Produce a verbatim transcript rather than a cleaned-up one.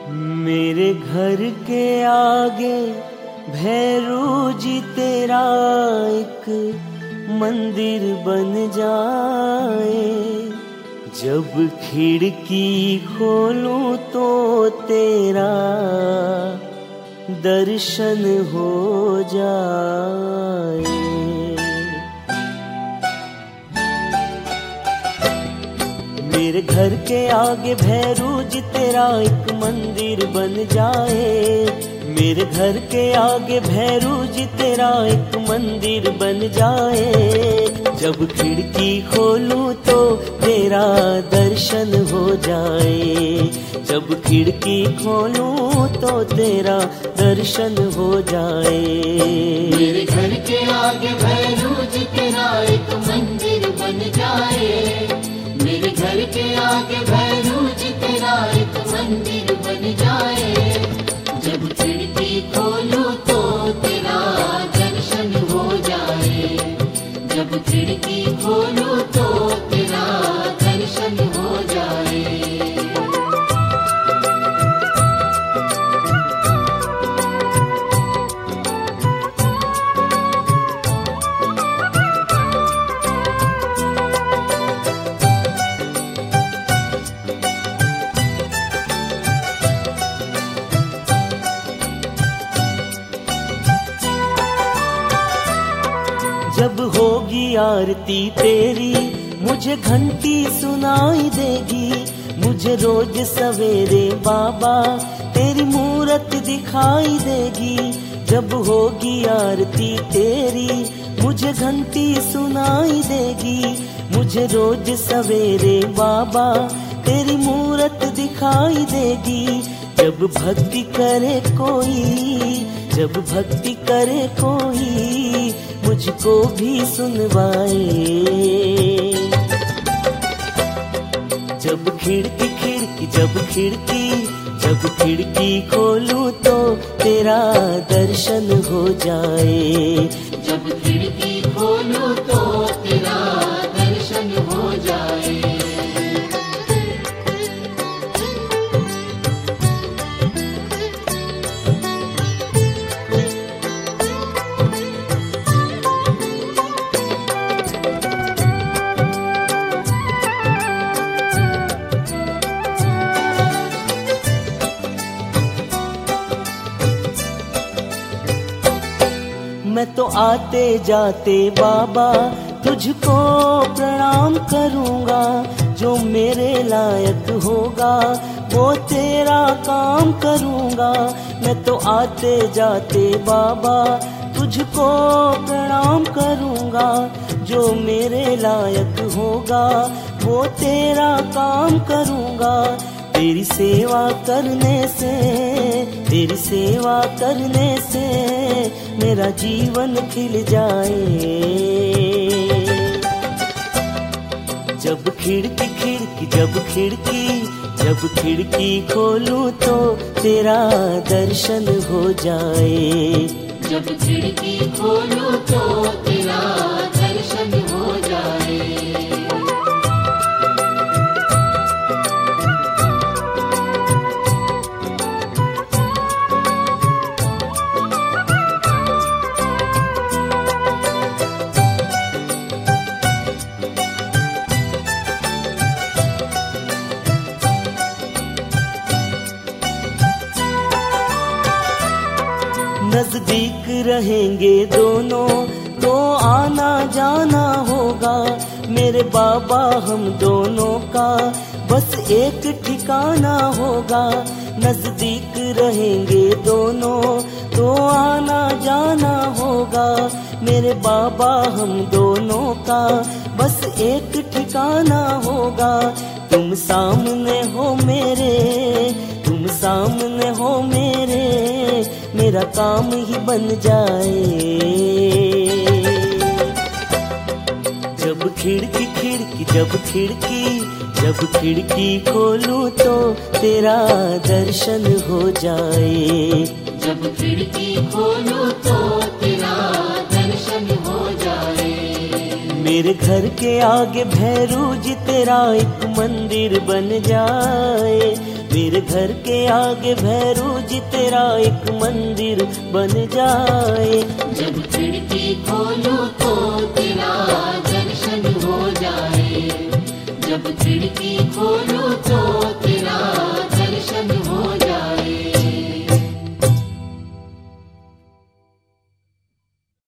मेरे घर के आगे भैरू जी तेरा एक मंदिर बन जाए। जब खिड़की खोलूं तो तेरा दर्शन हो जाए। मेरे घर के आगे भैरू जी तेरा एक मंदिर बन जाए। मेरे घर के आगे भैरू जी तेरा एक मंदिर बन जाए। जब खिड़की खोलूं तो तेरा दर्शन हो जाए। जब खिड़की खोलूं तो तेरा दर्शन हो जाए। मेरे घर के आगे भैरू जी तेरा एक मंदिर बन जाए। मेरे घर के आगे भैरू जी तेरा एक मंदिर बन जाए। जब खिड़की खोलूं तो तेरा दर्शन हो जाए। जब खिड़की खोलूं तो तेरा दर्शन हो जाए। जब होगी आरती तेरी मुझे घंटी सुनाई देगी। मुझे रोज सवेरे बाबा तेरी मूरत दिखाई देगी। जब होगी आरती तेरी मुझे घंटी सुनाई देगी। मुझे रोज सवेरे बाबा तेरी मूरत दिखाई देगी। जब भक्ति करे कोई जब भक्ति करे कोई मुझको भी सुनवाए। जब खिड़की खिड़की जब खिड़की जब खिड़की खोलूं तो तेरा दर्शन हो जाए। जब खिड़की खोलूं तो तेरा दर्शन हो जाए। मैं तो आते जाते बाबा तुझको प्रणाम करूंगा। जो मेरे लायक होगा वो तेरा काम करूंगा। मैं तो आते जाते बाबा तुझको प्रणाम करूंगा। जो मेरे लायक होगा वो तेरा काम करूंगा। तेरी सेवा करने से तेरी सेवा करने से मेरा जीवन खिल जाए। जब खिड़की खिड़की जब खिड़की जब खिड़की खोलूं तो तेरा दर्शन हो जाए। जब खिड़की खोलूं तो तेरा दर्शन हो जाए। नजदीक रहेंगे दोनों तो आना जाना होगा। मेरे बाबा हम दोनों का बस एक ठिकाना होगा। नजदीक रहेंगे दोनों तो आना जाना होगा। मेरे बाबा हम दोनों का बस एक ठिकाना होगा। तुम सामने हो मेरे तुम सामने हो मेरे मेरा काम ही बन जाए। जब खिड़की खिड़की जब खिड़की जब खिड़की खोलूं तो तेरा दर्शन हो जाए। जब खिड़की खोलूं तो तेरा दर्शन हो जाए। मेरे घर के आगे भैरू जी तेरा एक मंदिर बन जाए। मेरे घर के आगे भैरू जी तेरा एक मंदिर बन जाए। जब खिड़की खोलूं तो तेरा दर्शन हो जाए, जब खिड़की